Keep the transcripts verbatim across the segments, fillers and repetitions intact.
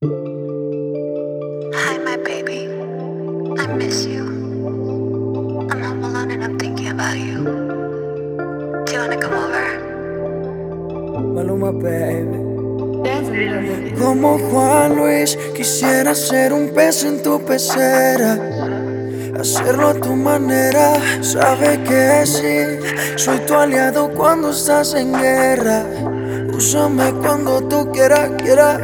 Hi, my baby. I miss you. I'm home alone and I'm thinking about you. Do you wanna come over? Maluma, baby. Como Juan Luis, quisiera ser un pez en tu pecera, hacerlo a tu manera. Sabe que sí, soy tu aliado cuando estás en guerra. Úsame cuando tú quieras, quieras.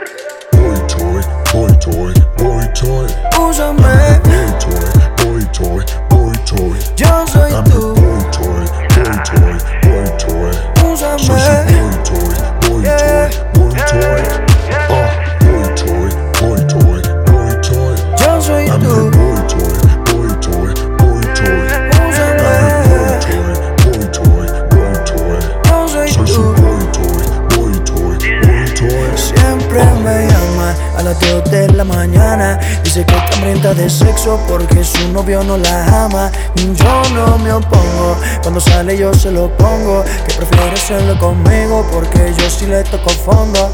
Boy toy, boy toy, boy toy. Úsame. Boy toy, boy toy, boy toy. Yo soy I'm tú. the boy toy, boy toy, boy toy. Úsame. Soy su boy toy, boy Yeah. toy, boy toy. Ah, boy toy, boy toy, boy toy. Yo soy I'm the tú. boy toy, boy toy, boy toy. Úsame. I'm the boy toy, boy toy, boy toy. Yo soy Soy su tú. boy toy, boy toy, boy toy. Siempre me llama a las dos de la mañana. Dice que está hambrienta de sexo porque su novio no la ama. Yo no me opongo, cuando sale yo se lo pongo. Que prefiere hacerlo conmigo porque yo sí le toco fondo.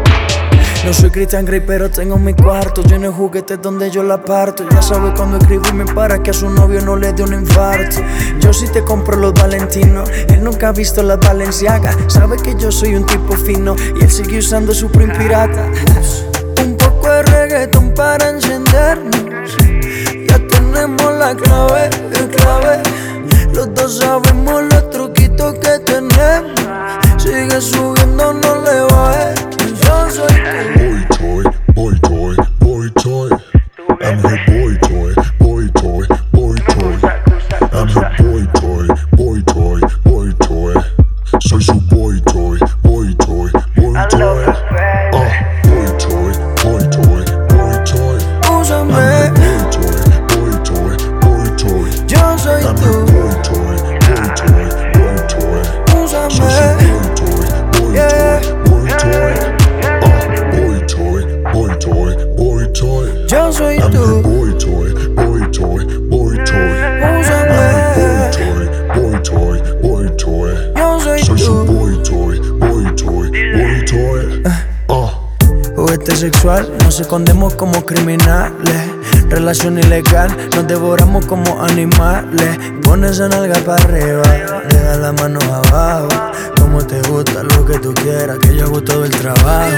No soy Christian Grey, pero tengo mi cuarto lleno de juguetes donde yo la parto. Ya sabe cuando escribirme para que a su novio no le dé un infarto. Yo sí te compro los Valentinos, él nunca ha visto las Balenciaga. Sabe que yo soy un tipo fino y él sigue usando su print pirata. Un poco de reggaeton para encendernos. Ya tenemos la clave, la clave. Los dos sabemos los truquitos que tenemos. Sigue subiendo, no le bajes. Yo soy tú. Boy toy, boy toy, boy toy. I'm her boy toy, boy toy, boy toy. I'm her boy toy, boy toy, boy toy. Soy su boy toy, boy toy, boy toy. Ah, boy toy, boy toy, boy toy. I'm Úsame. her boy toy, boy toy, boy toy. Yo soy I'm her tú. boy toy, boy toy, boy toy. Soy su Úsame. boy toy, boy Yeah. toy, boy toy. Ah, boy toy, boy toy, boy toy. Yo soy I'm her tú. boy toy, boy toy, boy toy. Úsame. I'm her boy toy, boy toy, boy toy. Yo soy Soy su tú. boy toy, boy toy, boy toy. Ah, Juguete sexual, nos escondemos como criminales. Relación ilegal, nos devoramos como animales. Pones esa nalga para arriba, deja la mano abajo. Como te gusta, lo que tú quieras, que yo hago todo el trabajo.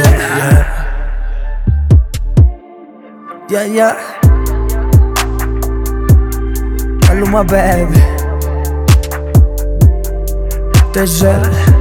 Yeah, yeah, yeah. Maluma, baby. Te sé.